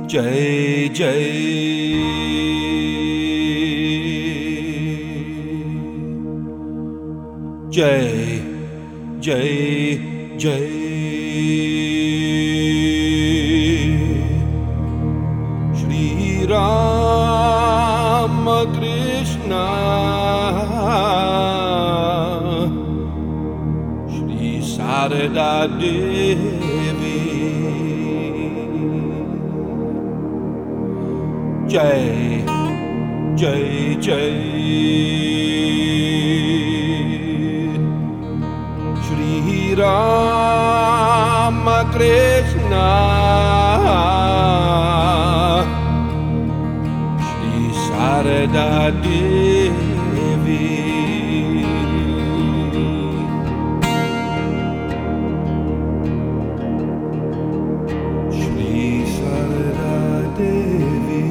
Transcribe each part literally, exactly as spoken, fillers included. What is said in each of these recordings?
Jai Jai Jai Jai Jai Shri Rama Krishna Shri Sarada Devi Jai Jai Jai Shri Rama Krishna Shri Sarada Devi Shri Sarada Devi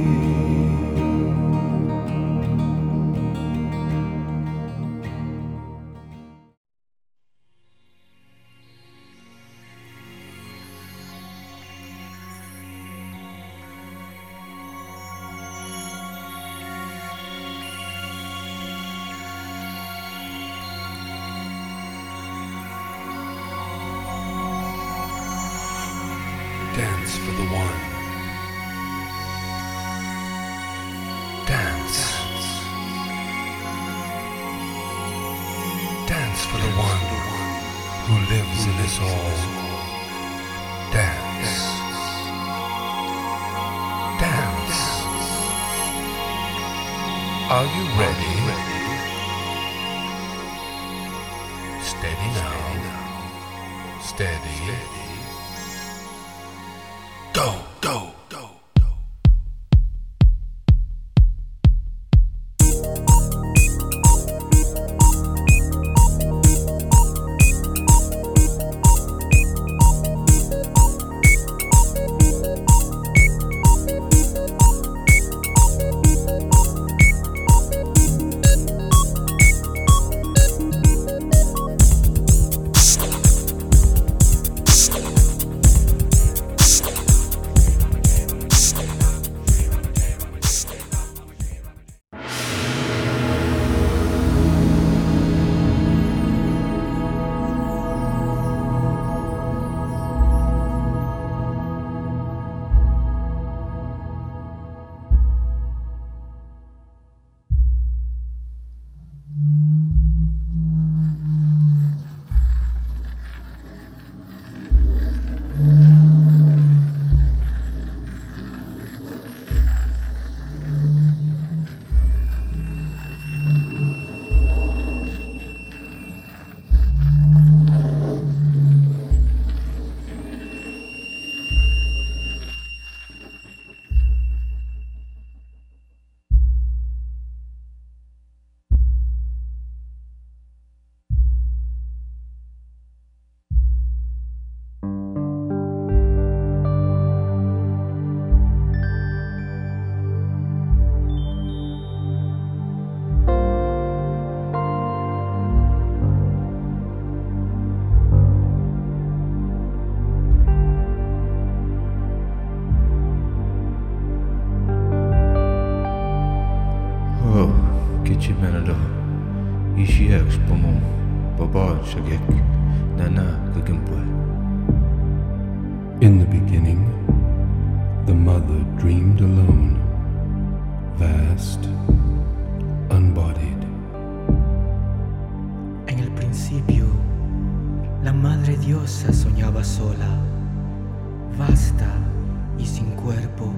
Dance for the one. Dance. Dance for the one who lives in us all. Dance. Dance. Are you ready? Steady now. Steady. Go, go, go, go. Manado, Ishiax Pomo, Baba Shagek, Nana Gagimpwe. In the beginning, the mother dreamed alone, vast, unbodied. En el principio, la Madre Diosa soñaba sola, vasta y sin cuerpo.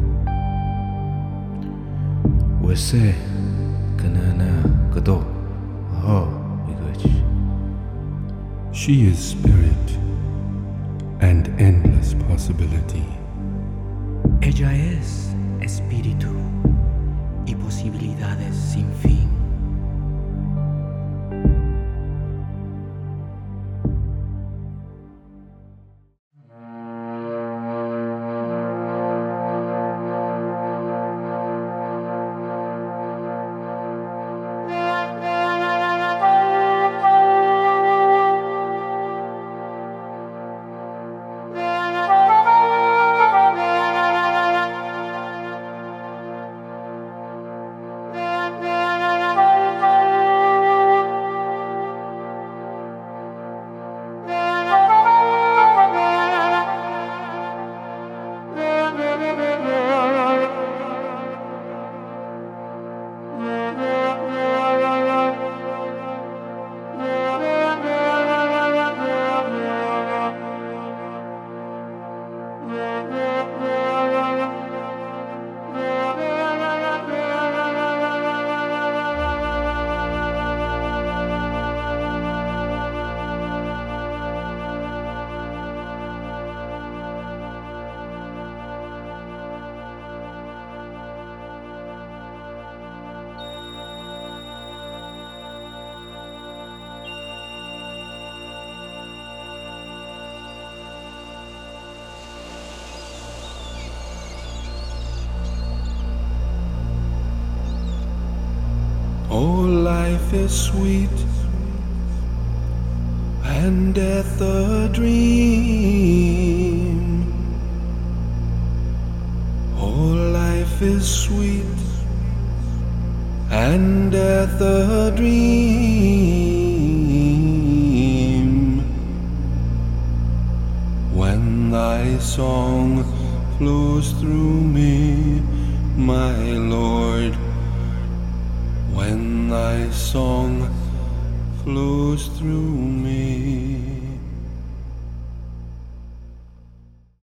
Wese, Kanana Kado, Ho, Igach. She is spirit and endless possibility. Ella es espíritu y posibilidades sin fin. Oh, life is sweet and death a dream. Oh, life is sweet and death a dream. When thy song flows through me, my Lord, when thy song flows through me.